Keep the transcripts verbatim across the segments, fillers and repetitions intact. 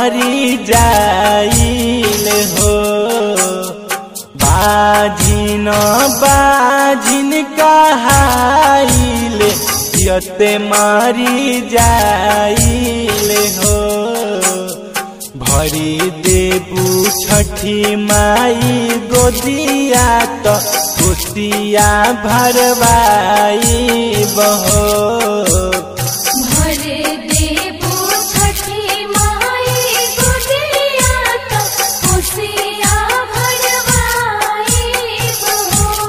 मारी जाइल हो। बाझिन बाझिन कहाइल जियते मारी जाइल हो। भरी देबू छठी माई गोदिया तो खुशिया भरवाई बहो। भरे देबू छठी माई गोदिया तो खुशिया भरवाई बहो।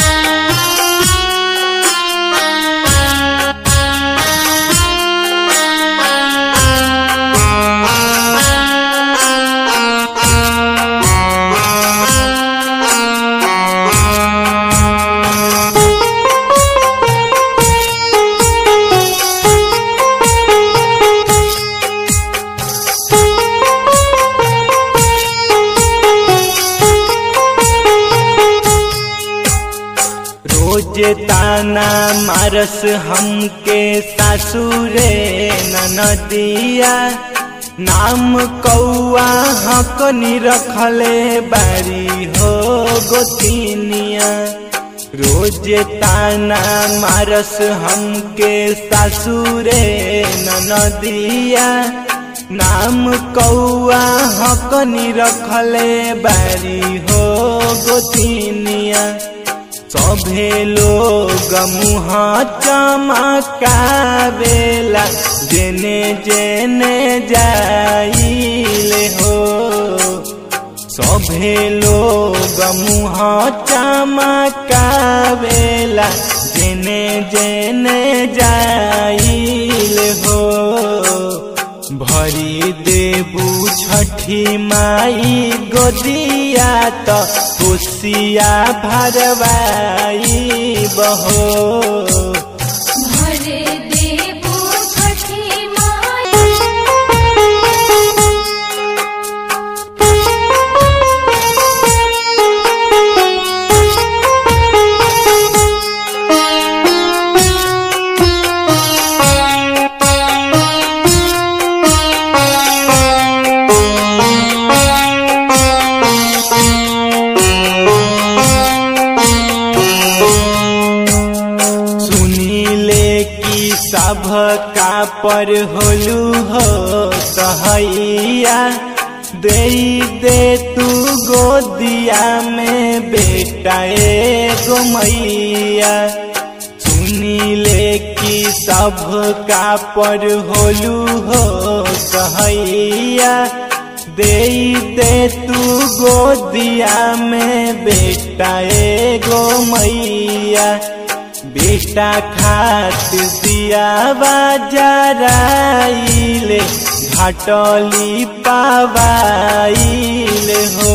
रोज ताना मारस हमके सासुरे ननदिया। नाम कौआ हकनी रखले बारी हो गोतिनिया। रोज ताना मारस हमके सासुरे ननदिया। नाम कौआ हकनी रखले बारी हो गोतिनिया। सभे लोग मुँह चमकावेला जेने जेने जाइल हो। सभे लोग मुँह चमकावेला जेने जेने जाइल हो। भरी देबू छठी माई गोदिया तो खुशिया भरवाई बहो। भरे देबू छठी माई सब का पर होलू हो सहैया। दे दे तू गोदिया में बेटा एगो मैया। सुनी ले कि सब का पर होलू हो सहैया। दे दे तू गोदिया में बेटा एगो मैया। बेटा खात दिया बाजाराइल घाटली पावाइल हो।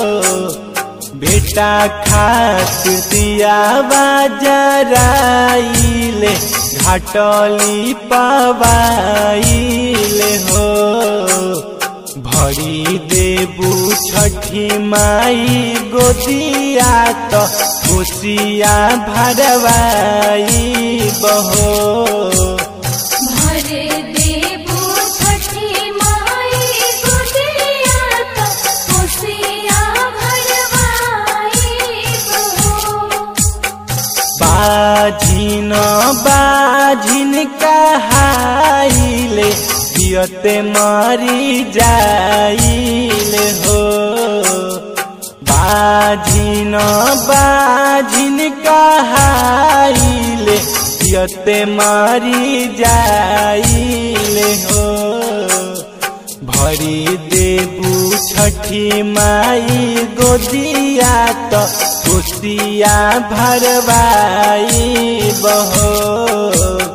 बेटा खात दिया बाजाराइल घाटली पावाइल हो। भरी देबू छठी माई गोदिया तो खुशिया भरवाई बहो। भरे देबू छठी माई गोदिया तो खुशिया भरवाई बहो। बाझिन बाझिन कहाइल जियते मारी जाइल हो। बाझिन बाझिन कहाइल जियते मारी जाइल हो। भरी देबू छठी माई गोदिया तो खुशिया भरवाई बहो।